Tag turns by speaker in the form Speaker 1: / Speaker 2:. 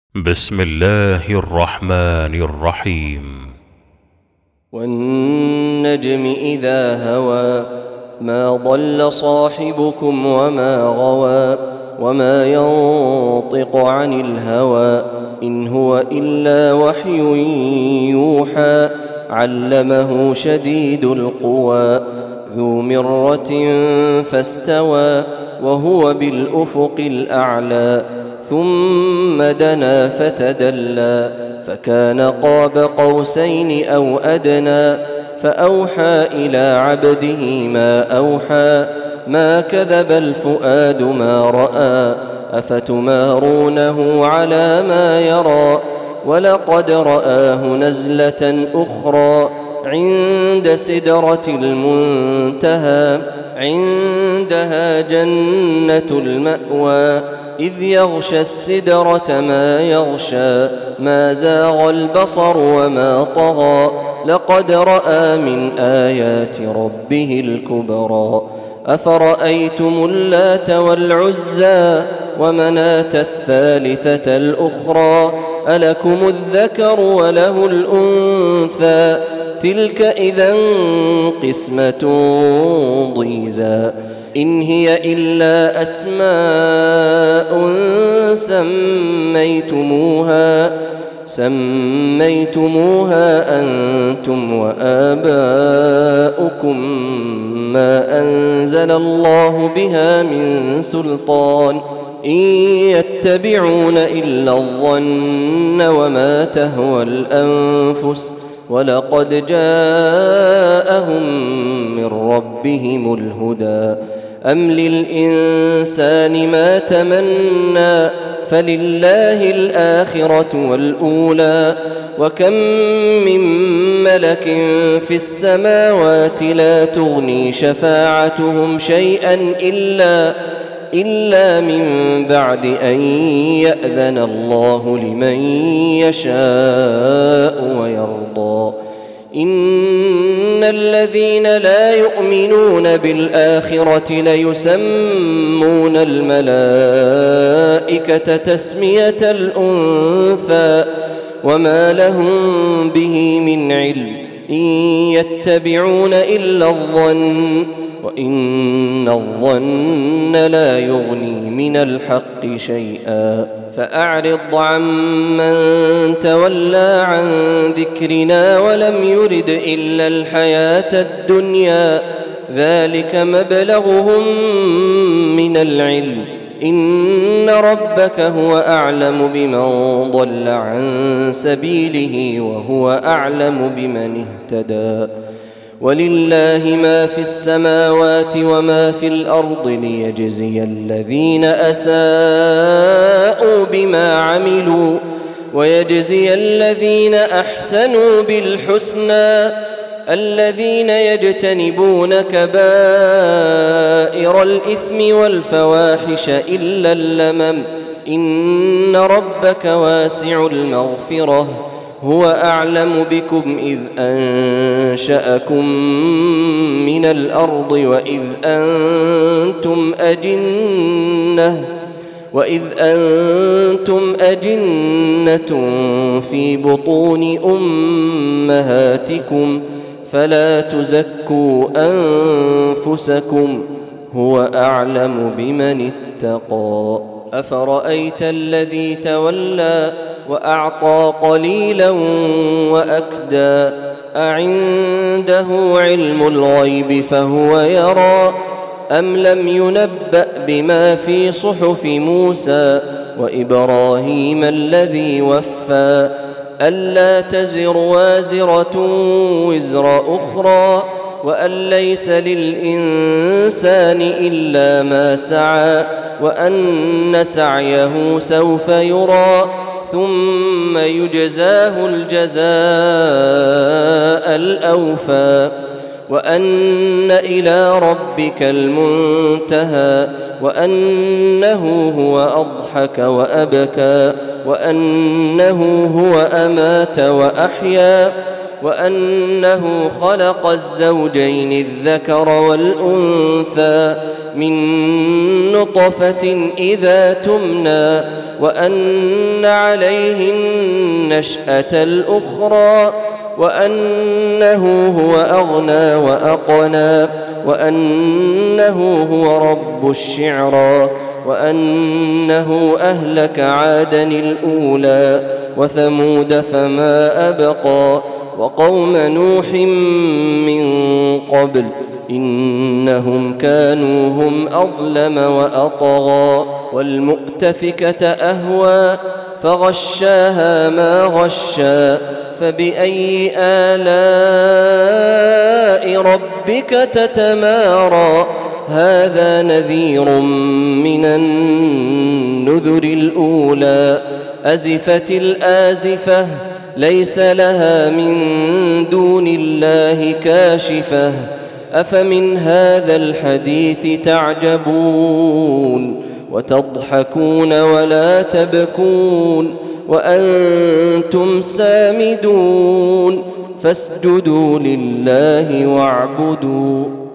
Speaker 1: بسم الله الرحمن الرحيم.
Speaker 2: والنجم إذا هوى ما ضل صاحبكم وما غوى وما ينطق عن الهوى إن هو إلا وحي يوحى علمه شديد القوى ذو مرة فاستوى وهو بالأفق الأعلى ثم دنا فتدلى فكان قاب قوسين أو أدنى فأوحى إلى عبده ما أوحى ما كذب الفؤاد ما رأى أفتمارونه على ما يرى ولقد رآه نزلة أخرى عند سدرة المنتهى عندها جنة المأوى إذ يغشى السدرة ما يغشى ما زاغ البصر وما طغى لقد رأى من آيات ربه الكبرى أفرأيتم اللات والعزى ومناة الثالثة الأخرى ألكم الذكر وله الأنثى تلك إذا قسمة ضيزى إن هي إلا أسماء سميتموها أنتم وآباؤكم ما أنزل الله بها من سلطان إن يتبعون إلا الظن وما تهوى الأنفس ولقد جاءهم من ربهم الهدى أم للإنسان ما تمنى فلله الآخرة والأولى وكم من ملك في السماوات لا تغني شفاعتهم شيئا إلا من بعد أن يأذن الله لمن يشاء ويرضى إن الذين لا يؤمنون بالآخرة ليسمون الملائكة تسمية الأنثى وما لهم به من علم إن يتبعون إلا الظن وإن الظن لا يغني من الحق شيئا فأعرض عمن تولى عن ذكرنا ولم يرد إلا الحياة الدنيا ذلك مبلغهم من العلم إن ربك هو أعلم بمن ضل عن سبيله وهو أعلم بمن اهتدى ولله ما في السماوات وما في الأرض ليجزي الذين أساءوا بما عملوا ويجزي الذين أحسنوا بالحسنى الذين يجتنبون كبائر الإثم والفواحش إلا اللمم إن ربك واسع المغفرة هو أعلم بكم إذ أنشأكم من الأرض وإذ أنتم أجنة في بطون أمهاتكم فلا تزكوا أنفسكم هو أعلم بمن اتقى أفرأيت الذي تولى وأعطى قليلا وأكدى أعنده علم الغيب فهو يرى أم لم ينبأ بما في صحف موسى وإبراهيم الذي وفى ألا تزر وازرة وزر أخرى وأن ليس للإنسان إلا ما سعى وأن سعيه سوف يرى ثم يجزاه الجزاء الأوفى وأن إلى ربك المنتهى وأنه هو أضحك وأبكى وأنه هو أمات وأحيا وأنه خلق الزوجين الذكر والأنثى من نطفة إذا تمنى وأن عليه النشأة الأخرى وأنه هو أغنى وأقنى وأنه هو رب الشعرى وأنه أهلك عادا الأولى وثمود فما أبقى وقوم نوح من قبل إنهم كانوا هم أظلم وأطغى والمؤتفكة أهوى فغشاها ما غشى فبأي آلاء ربك تتمارى هذا نذير من النذر الأولى أزفت الآزفة ليس لها من دون الله كاشفة أفمن هذا الحديث تعجبون وتضحكون ولا تبكون وأنتم سامدون فاسجدوا لله واعبدوا